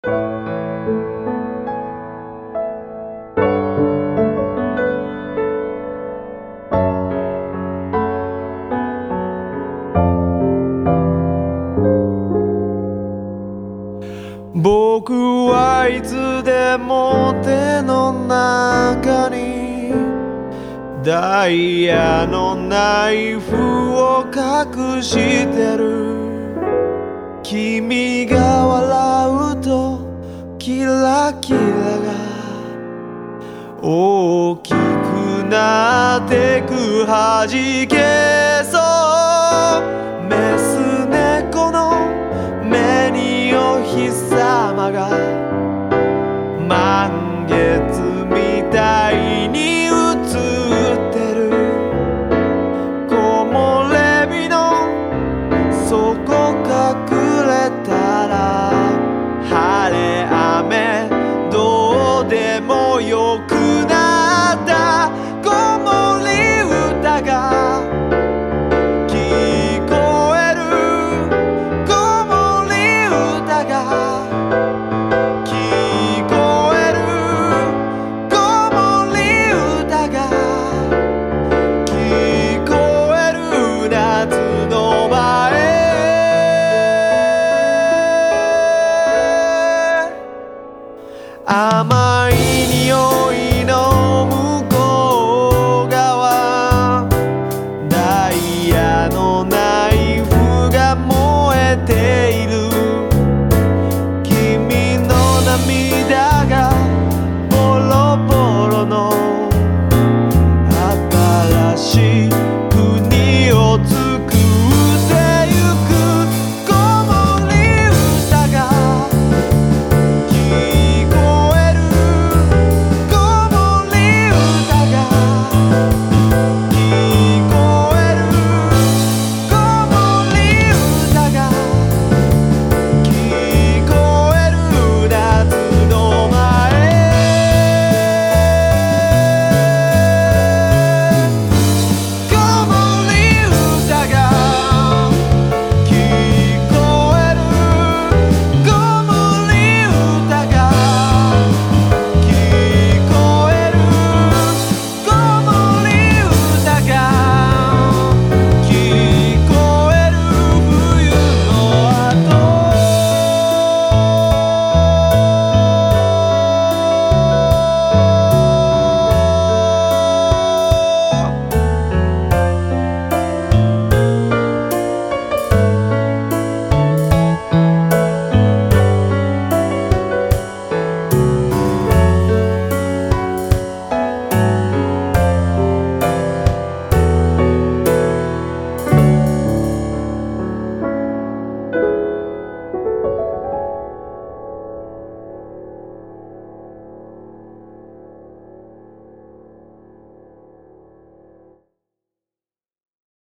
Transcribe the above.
僕はいつでも手の中にダイヤのナイフを隠してる。君が笑うとキラキラが大きくなってく、はじけそうメス猫の目にお日様が満月みたいに映ってる。木漏れ日の底隠れたら晴れ雨どうでもよくなった。子守歌が聞こえる。子守歌が聞こえる。子守歌が聞こえる。夏の前甘い匂いの向こう側、ダイヤのナイフが燃えている。君の涙